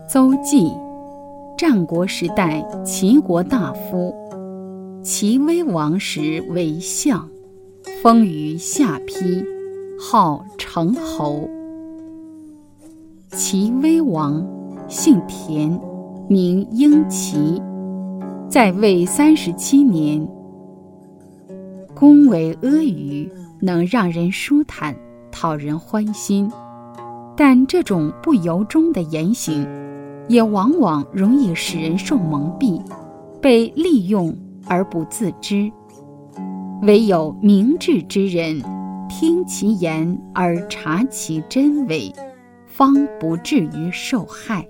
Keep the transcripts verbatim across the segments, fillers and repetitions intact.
邹忌，战国时代齐国大夫，齐威王时为相，封于下邳，号成侯。齐威王姓田，名婴齐，在位三十七年，恭维阿谀，能让人舒坦，讨人欢心。但这种不由衷的言行，也往往容易使人受蒙蔽，被利用而不自知。唯有明智之人，听其言而察其真伪，方不至于受害。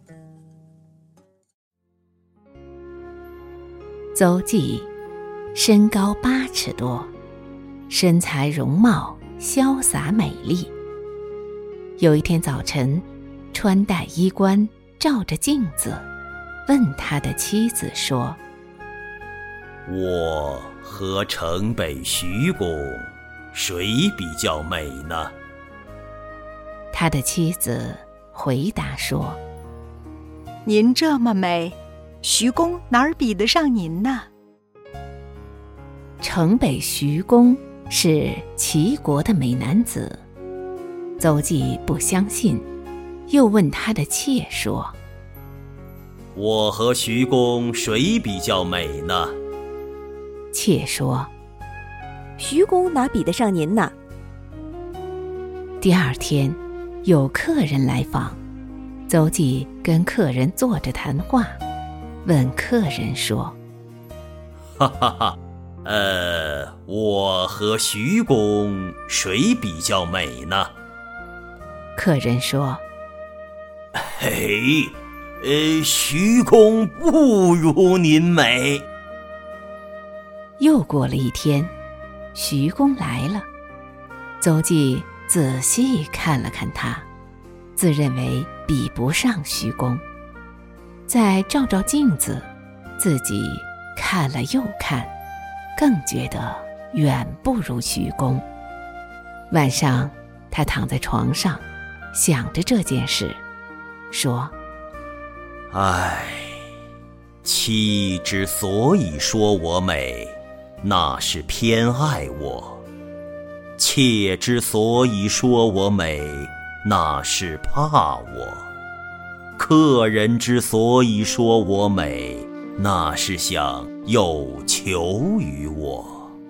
邹忌身高八尺多，身材容貌潇洒美丽。有一天早晨，穿戴衣冠，照着镜子，问他的妻子说： 我和城北徐公，谁比较美呢？ 他的妻子回答说： 您这么美，徐公哪儿比得上您呢？ 城北徐公是齐国的美男子。邹忌不相信，又问他的妾说： 我和徐公谁比较美呢？ 妾说： 徐公哪比得上您呢？ 第二天有客人来访，邹忌跟客人坐着谈话，问客人说： 哈哈哈，呃，我和徐公谁比较美呢？ 客人说： 嘿，呃，徐公不如您美。 又过了一天，徐公来了，邹忌仔细看了看他，自认为比不上徐公，再照照镜子，自己看了又看，更觉得远不如徐公。晚上他躺在床上，想着这件事，说： 唉，妻之所以说我美，那是偏爱我；妾之所以说我美，那是怕我；客人之所以说我美，那是想有求于我。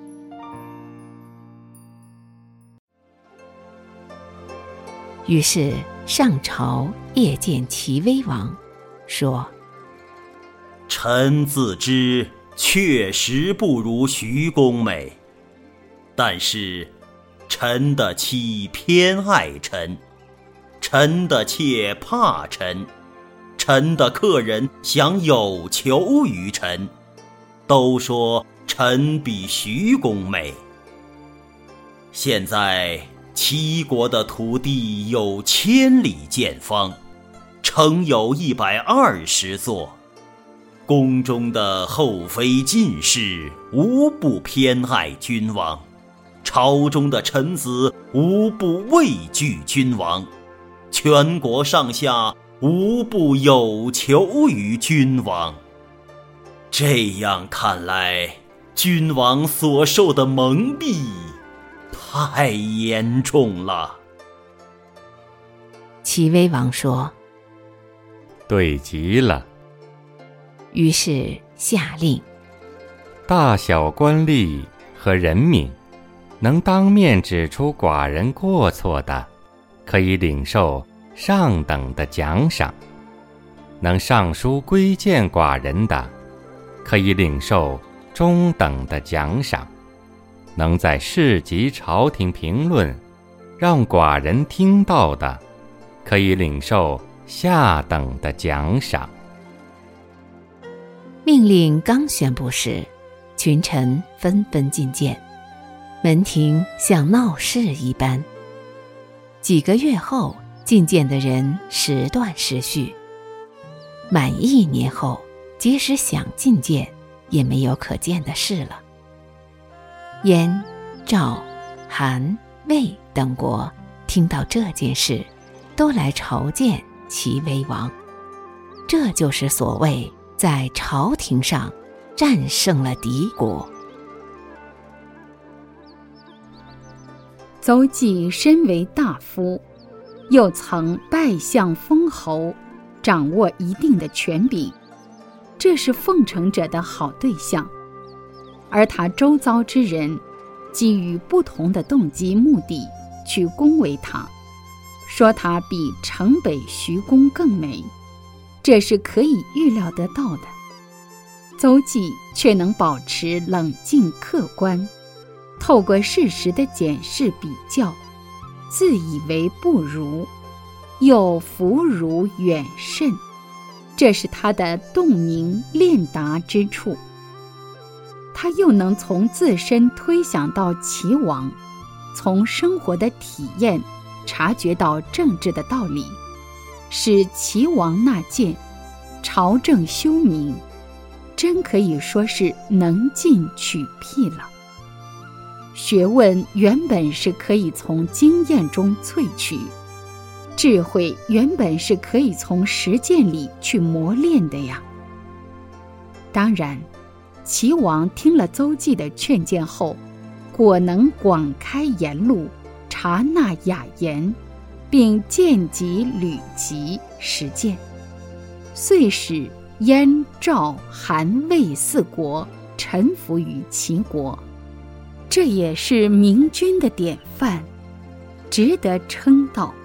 于是上朝谒见齐威王，说： 臣自知确实不如徐公美，但是臣的妻偏爱臣，臣的妾怕臣，臣的客人想有求于臣，都说臣比徐公美。现在齐国的土地有千里见方，城有一百二十座，宫中的后妃进士无不偏爱君王，朝中的臣子无不畏惧君王，全国上下无不有求于君王。这样看来，君王所受的蒙蔽太严重了。 齐威王说： 对极了。 于是下令， 大小官吏和人民，能当面指出寡人过错的，可以领受上等的奖赏；能上书规谏寡人的，可以领受中等的奖赏；能在市集朝廷评论，让寡人听到的，可以领受下等的奖赏。 命令刚宣布时，群臣纷纷进谏，门庭像闹市一般。几个月后，进谏的人时断时续。满一年后，即使想进谏，也没有可见的事了。燕、赵、韩、魏等国听到这件事，都来朝见齐威王， 这就是所谓在朝廷上战胜了敌国。 邹忌身为大夫，又曾拜相封侯，掌握一定的权柄，这是奉承者的好对象。而他周遭之人基于不同的动机目的去恭维他，说他比城北徐公更美，这是可以预料得到的。邹忌却能保持冷静客观，透过事实的检视比较，自以为不如，又弗如远甚，这是他的洞明练达之处。他又能从自身推想到齐王，从生活的体验察觉到政治的道理，使齐王纳谏，朝政休明，真可以说是能进取辟了。学问原本是可以从经验中萃取，智慧原本是可以从实践里去磨练的呀。当然，齐王听了邹忌的劝谏后，果能广开言路，察纳雅言，并见及履及实践，遂使燕、赵、韩、魏四国臣服于齐国，这也是明君的典范，值得称道。